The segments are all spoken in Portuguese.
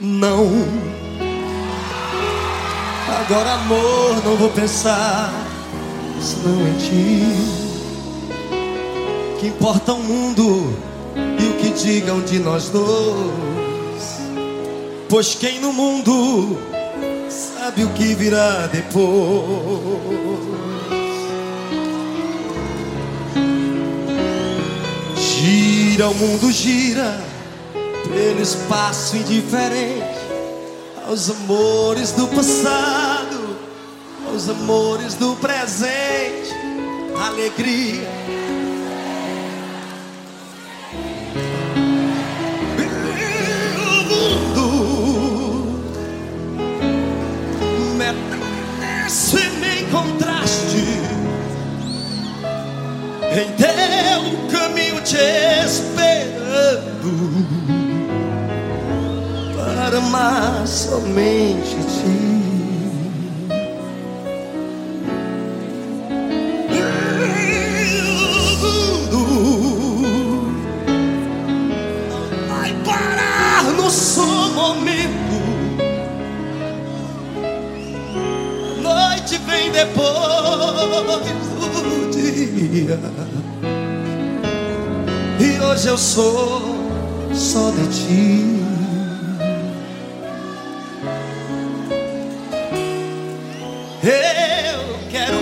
Não. Agora, amor, não vou pensar senão em ti. Que importa o mundo e o que digam de nós dois, pois quem no mundo sabe o que virá depois. Gira, o mundo gira pelo espaço indiferente aos amores do passado, aos amores do presente, alegria. Me encontraste em teu caminho te esperando para amar somente ti. Não vai parar no só momento. Noite vem depois do dia, e hoje eu sou só de ti. Eu quero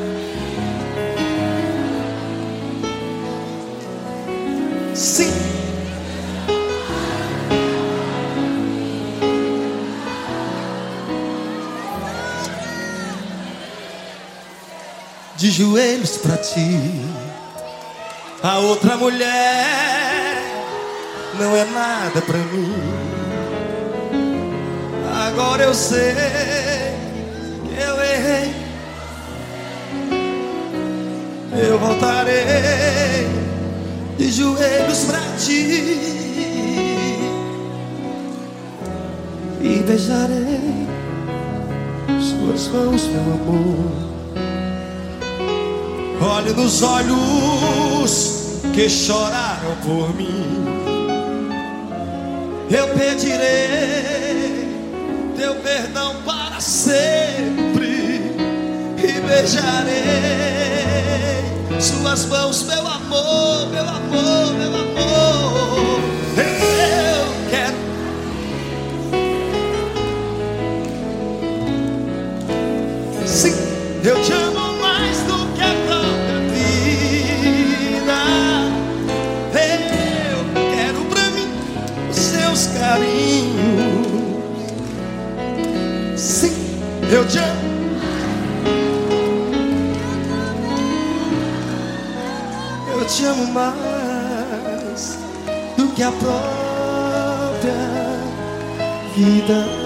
sim. De joelhos pra ti. A outra mulher não é nada pra mim. Agora eu sei que eu errei. Eu voltarei de joelhos pra ti e beijarei suas mãos, meu amor. Olhe nos olhos que choraram por mim. Eu pedirei teu perdão para sempre e beijarei suas mãos, meu amor, meu amor, meu amor. Eu quero sim, eu te amo mais do que a própria vida. Eu quero pra mim os seus carinhos. Sim, eu te amo. Eu te amo mais do que a própria vida.